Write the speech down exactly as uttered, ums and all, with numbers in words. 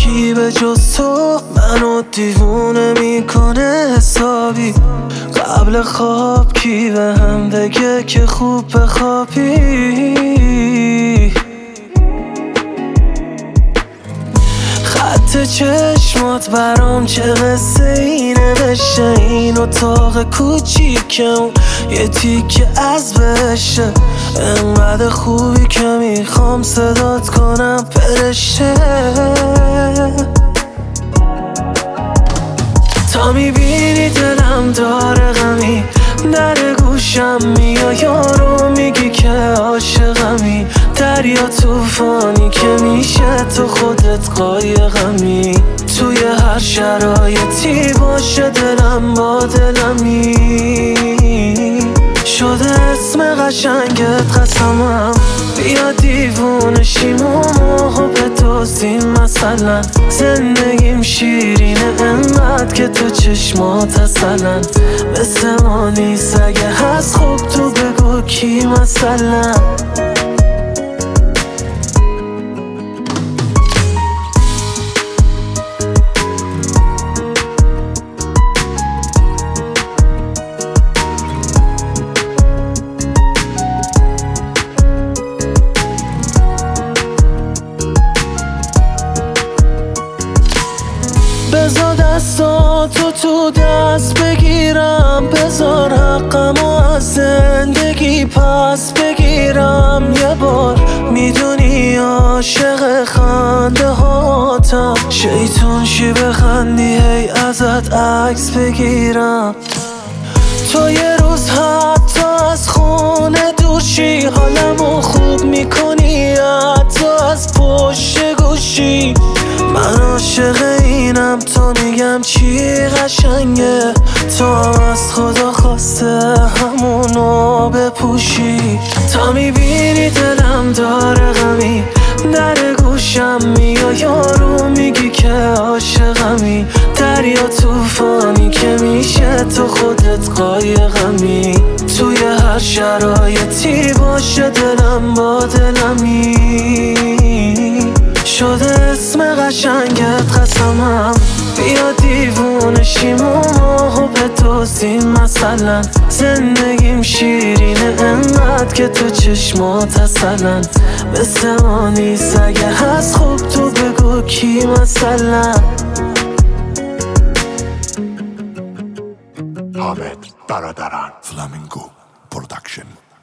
کی به جز تو منو دیوونه میکنه حسابی؟ قبل خواب کی به هم بگه که خوب بخوابی؟ خط چشمات برام چه قصه ای نوشته، این اتاق کوچیکم یه تیکه از بهشه. انقدر خوبی که میخوام صدات کنم فرشته. تا میبینی دلم داره غمی، در گوشم میای یارو میگی که عاشقمی. دریا طوفانی که میشه تو خودت قایقمی. توی هر شرایطی باشه دلم با دلمی. شده اسم قشنگت قسمم، بیا دیوونه شیم و ماهو بدزدیم مثلا. زندگیم شیرینه انقدر که تو چشمات اصلا. مثل ما نیست اگه هست خوب تو بگو کی مثلا. بذار دستاتو تو دست بگیرم، بذار حقمو از زندگی پس بگیرم یه بار. میدونی عاشق خنده هاتم، شیطون شی بخندی هی ازت عکس بگیرم. تو یه روز حتی از خونه دور شی، حالمو خوب میکنی حتی از پشت گوشی. من عاشق اینم تا میگم چی قشنگه، تو هم از خدا خواسته همونو بپوشی. تا میبینی دلم داره غمی، در گوشم میای یارو میگی که عاشقمی. دریا طوفانی که میشه تو خودت قایقمی. توی هر شرایطی باشه دلم با دلمی. شده اسم قشنگت قسمم، بیا دیوونه شیم و ماهو بدزدیم مثلا. زندگیم شیرینه انقدر که تو چشمات اصلا. مثل ما نیست اگه هست خوب تو بگو کی مثلا. حامد برادران فلامینگو پروداکشن.